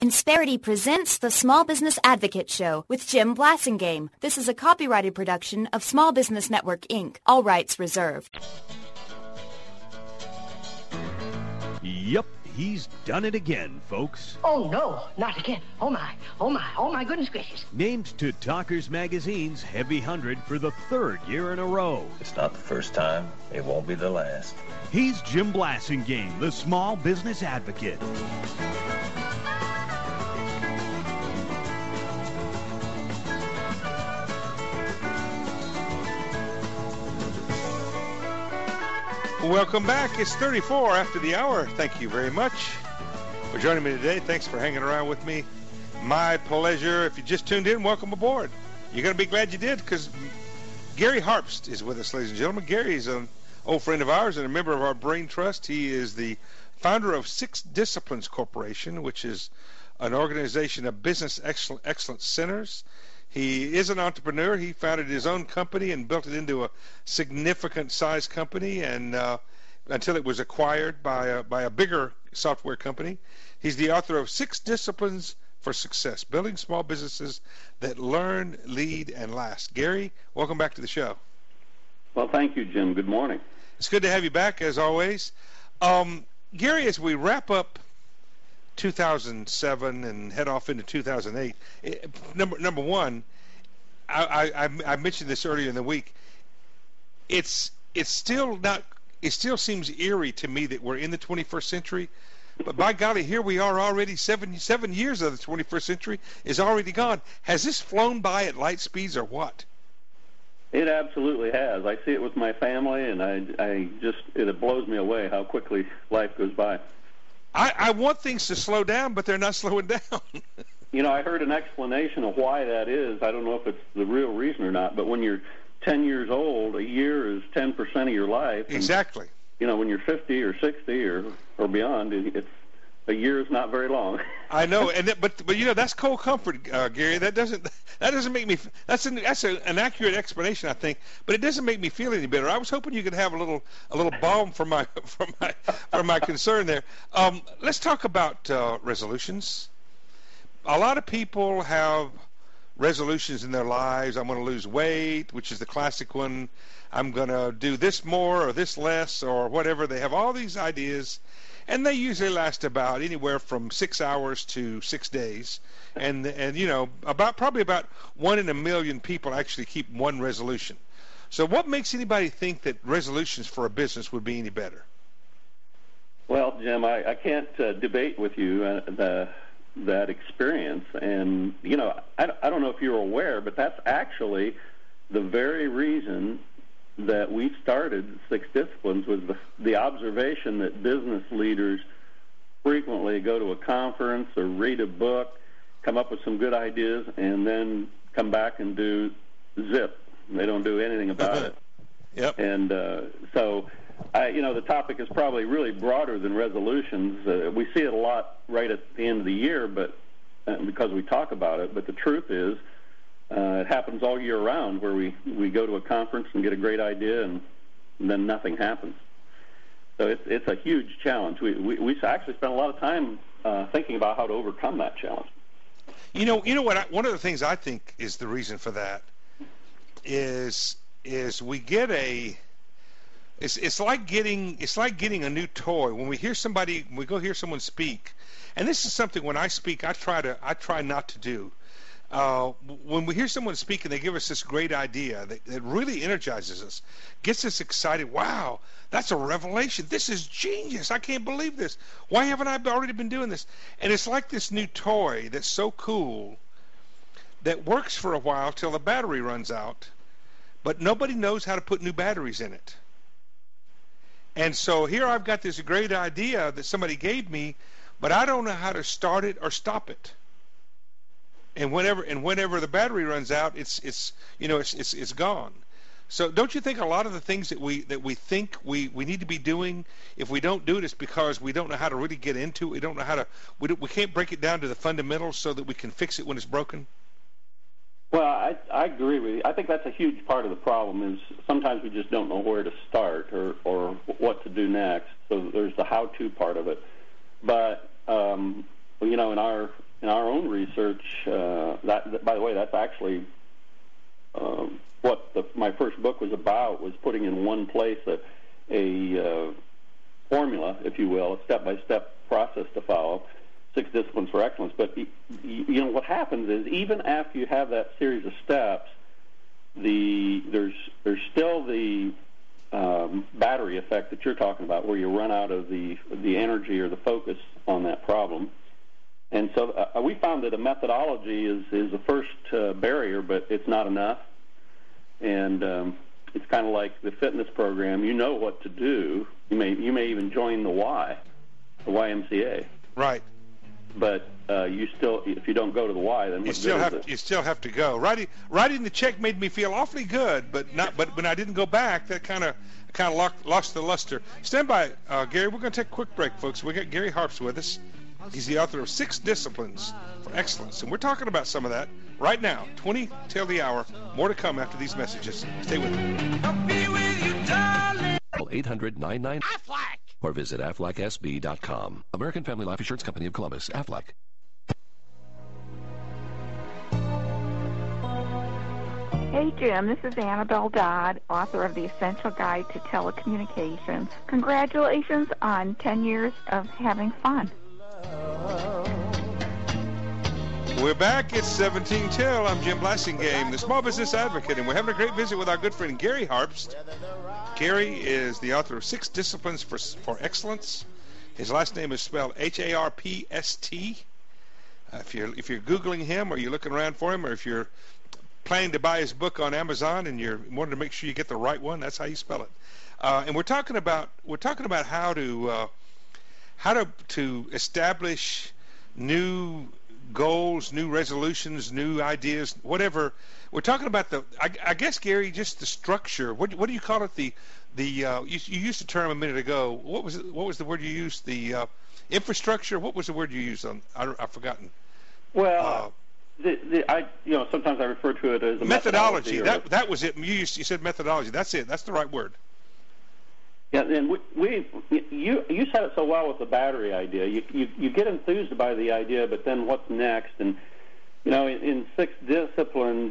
Insperity presents the Small Business Advocate Show with Jim Blasingame. This is a copyrighted production of Small Business Network, Inc. All rights reserved. Yep, he's done it again, folks. Oh, no, not again. Oh, my goodness gracious. Named to Talkers Magazine's Heavy 100 for the third year in a row. It's not the first time. It won't be the last. He's Jim Blasingame, the Small Business Advocate. Welcome back. It's 34 after the hour. Thank you very much for joining me today. Thanks for hanging around with me. My pleasure. If you just tuned in, welcome aboard. You're going to be glad you did, because Gary Harpst is with us, ladies and gentlemen. Gary is an old friend of ours and a member of our Brain Trust. He is the founder of Six Disciplines Corporation, which is an organization of business excellence centers. He is an entrepreneur. He founded his own company and built it into a significant size company, and until it was acquired by a bigger software company. He's the author of Six Disciplines for Success, Building Small Businesses That Learn, Lead, and Last. Gary, welcome back to the show. Well, thank you, Jim. Good morning. It's good to have you back, as always. Gary, as we wrap up 2007 and head off into 2008, number one, I mentioned this earlier in the week. It still seems eerie to me that we're in the 21st century, but by golly, here we are already. 7 years of the 21st century is already gone. Has this flown by at light speeds or what? It absolutely has. I see it with my family, and it blows me away how quickly life goes by. I want things to slow down, but they're not slowing down. You know, I heard an explanation of why that is. I don't know if it's the real reason or not, but when you're 10 years old, a year is 10% of your life. Exactly. And, you know, when you're 50 or 60 or beyond, a year is not very long. I know, but you know, that's cold comfort, Gary. That doesn't make me. That's an accurate explanation, I think, but it doesn't make me feel any better. I was hoping you could have a little balm for my concern there. Let's talk about resolutions. A lot of people have resolutions in their lives. I'm going to lose weight, which is the classic one. I'm going to do this more or this less or whatever. They have all these ideas, and they usually last about anywhere from 6 hours to 6 days. And you know, probably about 1 in a million people actually keep one resolution. So what makes anybody think that resolutions for a business would be any better? Well, Jim, I can't debate with you that experience. And, you know, I don't know if you're aware, but that's actually the very reason that we started Six Disciplines, was the observation that business leaders frequently go to a conference or read a book, come up with some good ideas, and then come back and do zip. They don't do anything about it. Yep. And so, you know, the topic is probably really broader than resolutions. We see it a lot right at the end of the year, but because we talk about it. But the truth is, it happens all year round, where we go to a conference and get a great idea, and then nothing happens. So it's a huge challenge. We actually spend a lot of time thinking about how to overcome that challenge. You know what? One of the things I think is the reason for that is we get it's like getting a new toy. When we go hear someone speak, and this is something when I speak I try not to do. When we hear someone speak and they give us this great idea that really energizes us, gets us excited. Wow, that's a revelation. This is genius. I can't believe this. Why haven't I already been doing this? And it's like this new toy that's so cool that works for a while till the battery runs out, but nobody knows how to put new batteries in it. And so here I've got this great idea that somebody gave me, but I don't know how to start it or stop it. And whenever the battery runs out, it's gone. So don't you think a lot of the things that we think we need to be doing, if we don't do it, it's because we don't know how to really get into it. We don't know how to. We can't break it down to the fundamentals so that we can fix it when it's broken. Well, I agree with you. I think that's a huge part of the problem, is sometimes we just don't know where to start or what to do next. So there's the how-to part of it. But, you know, in our in our own research, that by the way, that's actually what my first book was about, was putting in one place a formula, if you will, a step-by-step process to follow, 6 disciplines for excellence. But you know what happens is, even after you have that series of steps, there's still the battery effect that you're talking about, where you run out of the energy or the focus on that problem. And so we found that a methodology is the first barrier, but it's not enough. And it's kind of like the fitness program. You know what to do. You may even join the YMCA. Right. But you still, if you don't go to the Y, then you still have to go. Writing the check made me feel awfully good, but when I didn't go back, that kind of lost the luster. Stand by, Gary. We're going to take a quick break, folks. We got Gary Harps with us. He's the author of 6 Disciplines for Excellence, and we're talking about some of that right now. 20 till the hour. More to come after these messages. Stay with me. 800-99 Aflac, or visit AflacSB.com. American Family Life Insurance Company of Columbus, Aflac. Hey, Jim, this is Annabelle Dodd, author of The Essential Guide to Telecommunications. Congratulations on 10 years of having fun. We're back. It's 17 till. I'm Jim Blasingame, the Small Business Advocate, and we're having a great visit with our good friend Gary Harpst. Gary is the author of 6 Disciplines for Excellence. His last name is spelled Harpst. If you're Googling him, or you're looking around for him, or if you're planning to buy his book on Amazon and you're wanting to make sure you get the right one, that's how you spell it. And we're talking about how to establish new goals, new resolutions, new ideas, whatever. We're talking about I guess, Gary, just the structure. What do you call it? You used a term a minute ago. What was the word you used? The infrastructure. What was the word you used on? I've forgotten. Well, sometimes I refer to it as a methodology. That was it. You said methodology. That's it. That's the right word. Yeah, and you said it so well with the battery idea. You get enthused by the idea, but then what's next? And in 6 disciplines,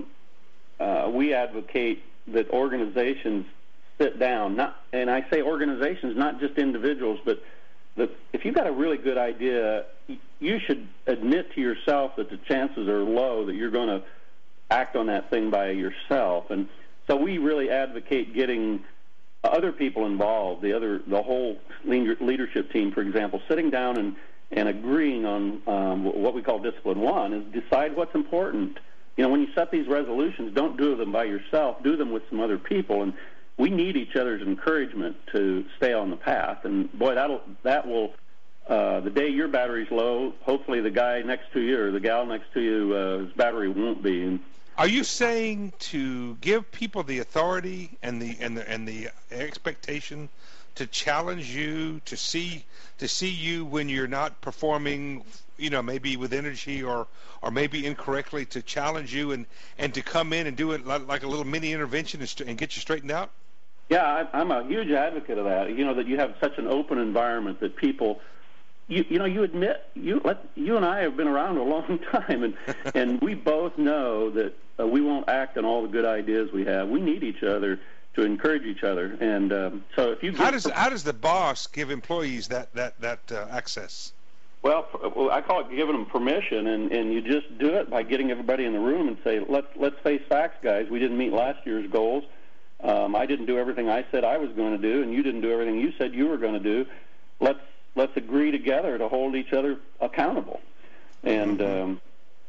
we advocate that organizations sit down. And I say organizations, not just individuals, but that if you've got a really good idea, you should admit to yourself that the chances are low that you're going to act on that thing by yourself. And so we really advocate getting other people involved, the whole leadership team, for example, sitting down and agreeing on what we call Discipline 1, is decide what's important. When you set these resolutions, don't do them by yourself. Do them with some other people. And we need each other's encouragement to stay on the path. And, boy, that will the day your battery's low, hopefully the guy next to you or the gal next to you, his battery won't be. Are you saying to give people the authority and the expectation to challenge you, to see you when you're not performing, maybe with energy or maybe incorrectly, to challenge you and to come in and do it like a little mini intervention and get you straightened out? Yeah, I'm a huge advocate of that. That you have such an open environment that people. You admit you and I have been around a long time, and we both know that we won't act on all the good ideas we have. We need each other to encourage each other, and so if you how does the boss give employees that access? Well, I call it giving them permission, and you just do it by getting everybody in the room and say, let's face facts, guys. We didn't meet last year's goals. I didn't do everything I said I was going to do, and you didn't do everything you said you were going to do. Let's agree together to hold each other accountable, and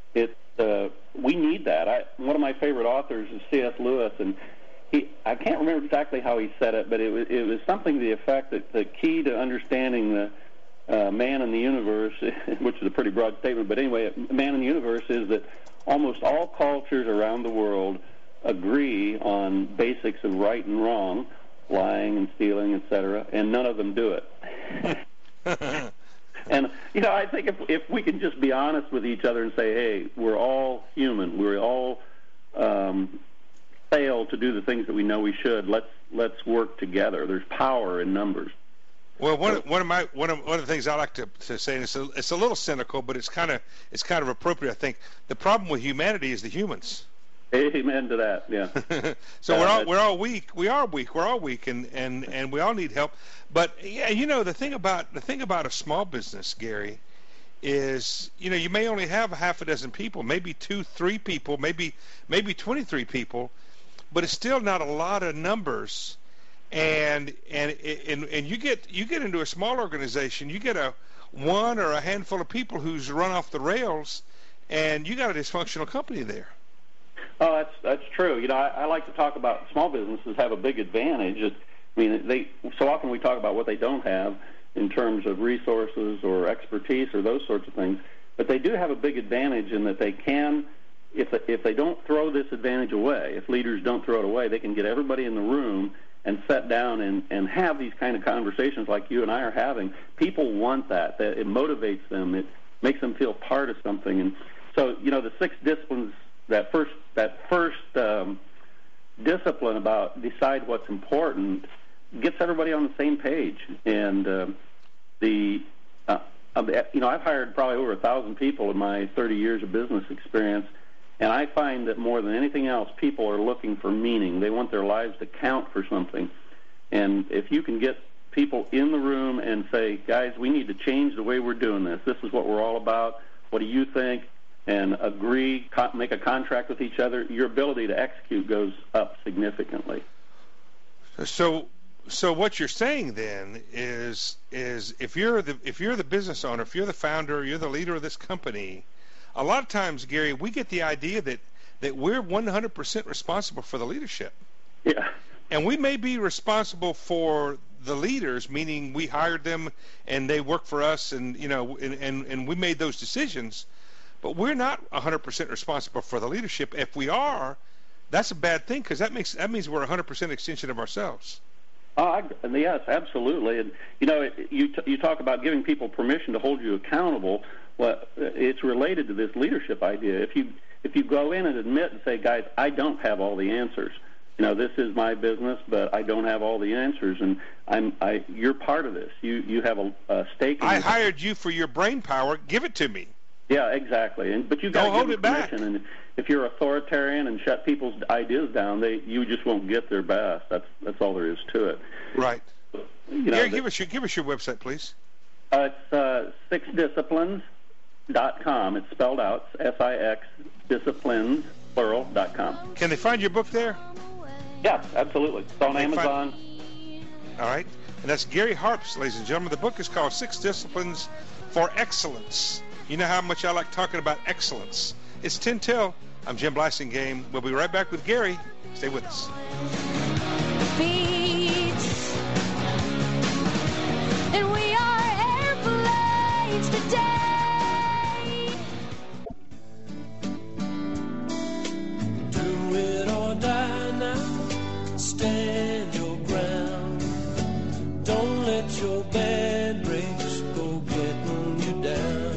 we need that. One of my favorite authors is C.S. Lewis, and I can't remember exactly how he said it, but it was something to the effect that the key to understanding the man in the universe, which is a pretty broad statement, but anyway, man in the universe is that almost all cultures around the world agree on basics of right and wrong, lying and stealing, etc., and none of them do it. And I think if we can just be honest with each other and say, hey, we're all human, we're all fail to do the things that we know we should. Let's work together. There's power in numbers. Well, one of the things I like to say, and it's a little cynical, but it's kind of appropriate, I think. The problem with humanity is the humans. Amen to that. Yeah. So we're all weak. We are weak. We're all weak, and we all need help. But yeah, the thing about a small business, Gary, is you may only have half a dozen people, maybe 2-3 people, maybe 23 people, but it's still not a lot of numbers. And you get into a small organization, you get one or a handful of people who's run off the rails, and you got a dysfunctional company there. Oh, that's true. I like to talk about small businesses have a big advantage. So often we talk about what they don't have in terms of resources or expertise or those sorts of things, but they do have a big advantage in that they can, if they don't throw this advantage away, if leaders don't throw it away, they can get everybody in the room and sit down and have these kind of conversations like you and I are having. People want that. It motivates them. It makes them feel part of something. And so, the 6 disciplines, that first discipline about decide what's important gets everybody on the same page. And I've hired probably over 1,000 people in my 30 years of business experience, and I find that more than anything else, people are looking for meaning. They want their lives to count for something. And if you can get people in the room and say, guys, we need to change the way we're doing this. This is what we're all about. What do you think? And agree, make a contract with each other, your ability to execute goes up significantly. So what you're saying then is if you're the business owner, if you're the founder, you're the leader of this company, a lot of times, Gary, we get the idea that we're 100% responsible for the leadership. Yeah. And we may be responsible for the leaders, meaning we hired them and they work for us, and and we made those decisions. But we're not 100% responsible for the leadership. If we are, that's a bad thing, because that means we're 100% extension of ourselves. Yes, absolutely. And you talk about giving people permission to hold you accountable. Well, it's related to this leadership idea. If you go in and admit and say, guys, I don't have all the answers. This is my business, but I don't have all the answers, and you're part of this. You have a stake in it. I hired you for your brain power. Give it to me. Yeah, exactly. But you got to give them permission. And if you're authoritarian and shut people's ideas down, you just won't get their best. That's all there is to it. Right. Gary, give us your website, please. It's 6disciplines.com. It's spelled out, SIX disciplines plural.com. Can they find your book there? Yeah, absolutely. It's on Amazon. All right. And that's Gary Harps, ladies and gentlemen. The book is called 6 Disciplines for Excellence. You know how much I like talking about excellence. It's 10 till. I'm Jim Blasingame. We'll be right back with Gary. Stay with us. Beats. And we are airplanes today. Do it or die now. Stand your ground. Don't let your bad breaks go getting you down.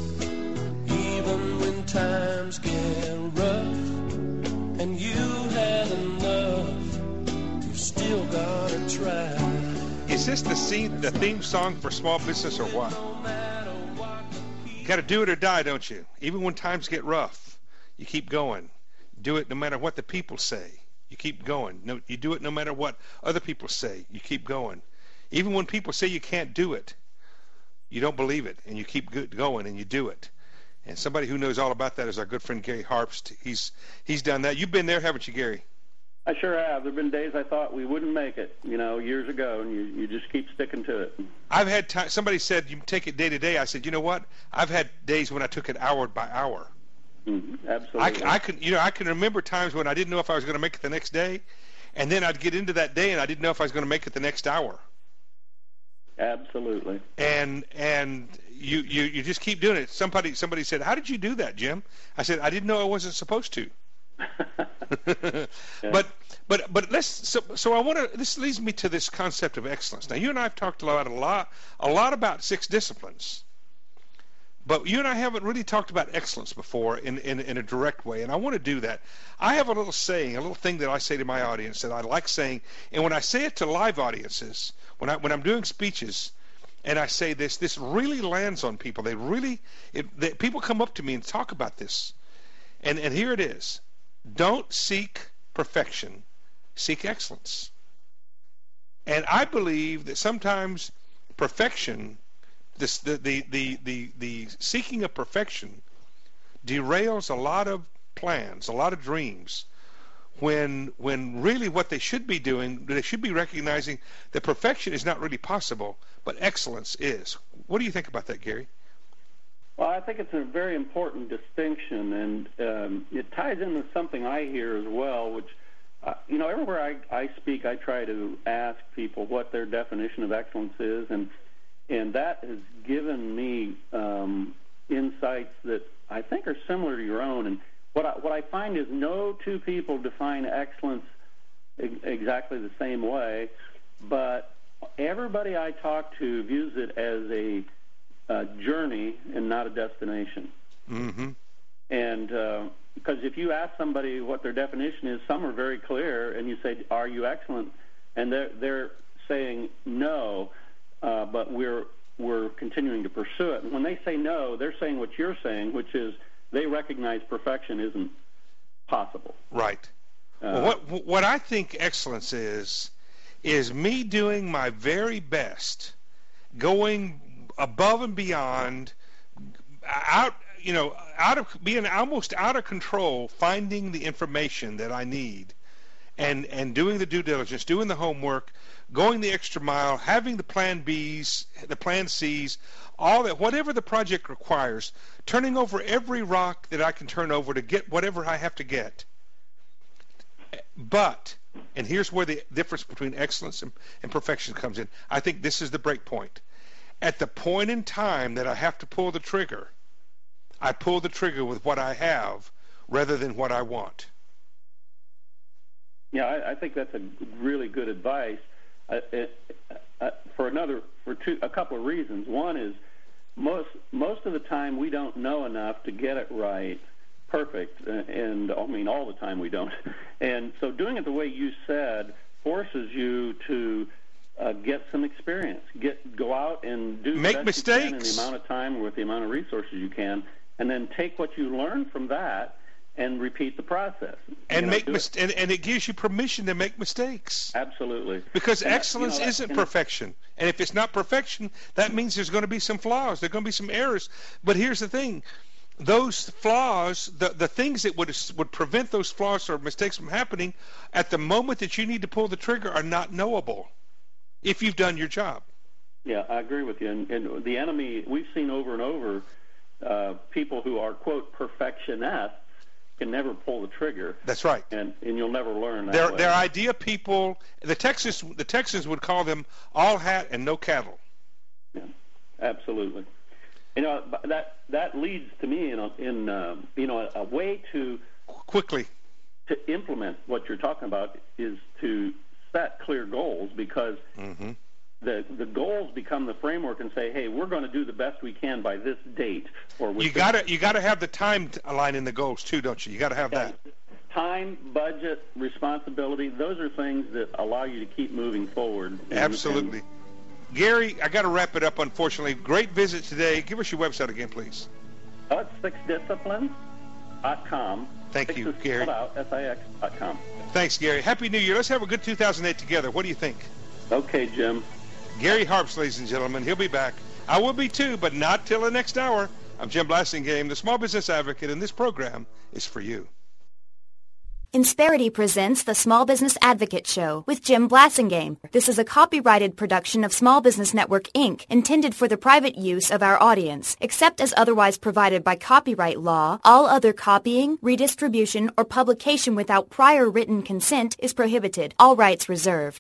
Times get rough and you had enough, you've still gotta try. Is this the theme song for small business or what? You gotta do it or die, don't you? Even when times get rough, you keep going. Do it no matter what the people say. You keep going. No, you do it no matter what other people say. You keep going. Even when people say you can't do it, you don't believe it, and you keep going and you do it. And somebody who knows all about that is our good friend Gary Harpst. He's done that. You've been there, haven't you, Gary? I sure have. There have been days I thought we wouldn't make it, years ago, and you just keep sticking to it. I've had time. Somebody said you take it day to day. I said, you know what? I've had days when I took it hour by hour. Absolutely. I can remember times when I didn't know if I was going to make it the next day, and then I'd get into that day and I didn't know if I was going to make it the next hour. Absolutely. And you just keep doing it. Somebody said, "How did you do that, Jim?" I said, "I didn't know I wasn't supposed to." Yeah. But so I want to. This leads me to this concept of excellence. Now, you and I have talked a lot about 6 disciplines, But you and I haven't really talked about excellence before in a direct way, and I want to do that. I have a little saying, a little thing that I say to my audience that I like saying, and when I say it to live audiences, when I'm doing speeches, and I say this really lands on people. People come up to me and talk about this, and here it is: don't seek perfection, seek excellence. And I believe that sometimes perfection, the seeking of perfection, derails a lot of plans, a lot of dreams. When really what they should be doing, they should be recognizing that perfection is not really possible, but excellence is. What do you think about that, Gary? Well, I think it's a very important distinction, and it ties into something I hear as well, which, everywhere I speak, I try to ask people what their definition of excellence is, and that has given me insights that I think are similar to your own. And what I find is no two people define excellence exactly the same way, but everybody I talk to views it as a journey and not a destination. Mm-hmm. And because if you ask somebody what their definition is, some are very clear, and you say, "Are you excellent?" and they're saying no, but we're continuing to pursue it. And when they say no, they're saying what you're saying, which is they recognize perfection isn't possible. Right. Well, what I think excellence is me doing my very best, going above and beyond, being almost out of control, finding the information that I need, and doing the due diligence, doing the homework, going the extra mile, having the plan Bs, the plan Cs, all that, whatever the project requires, turning over every rock that I can turn over to get whatever I have to get. But, and here's where the difference between excellence and perfection comes in. I think this is the break point. At the point in time that I have to pull the trigger, I pull the trigger with what I have rather than what I want. Yeah, I think that's a really good advice. For a couple of reasons. One is most of the time we don't know enough to get it right, perfect, and I mean all the time we don't. And so doing it the way you said forces you to get some experience, go out and do make the best mistakes you can in the amount of time with the amount of resources you can, and then take what you learn from that and repeat the process. And and it gives you permission to make mistakes. Absolutely. Because excellence isn't perfection. And if it's not perfection, that means there's going to be some flaws. There are going to be some errors. But here's the thing. Those flaws, the things that would prevent those flaws or mistakes from happening, at the moment that you need to pull the trigger are not knowable if you've done your job. Yeah, I agree with you. And the enemy, we've seen over and over, people who are, quote, perfectionists can never pull the trigger. That's right. And you'll never learn that. They're idea people. The Texans would call them all hat and no cattle. Yeah, absolutely. That leads to me in a way to quickly to implement what you're talking about is to set clear goals, because the goals become the framework and say, hey, we're going to do the best we can by this date. Or you got to have the time to align in the goals too, don't you? You got to have that. Time, budget, responsibility, those are things that allow you to keep moving forward. Absolutely. Gary, I got to wrap it up, unfortunately. Great visit today. Give us your website again, please. It's sixdisciplines.com. Thank you, Gary. SIX.com. Thanks, Gary. Happy New Year. Let's have a good 2008 together. What do you think? Okay, Jim. Gary Harps, ladies and gentlemen. He'll be back. I will be too, but not till the next hour. I'm Jim Blasingame, the Small Business Advocate, and this program is for you. Insperity presents the Small Business Advocate Show with Jim Blasingame. This is a copyrighted production of Small Business Network, Inc., intended for the private use of our audience. Except as otherwise provided by copyright law, all other copying, redistribution, or publication without prior written consent is prohibited. All rights reserved.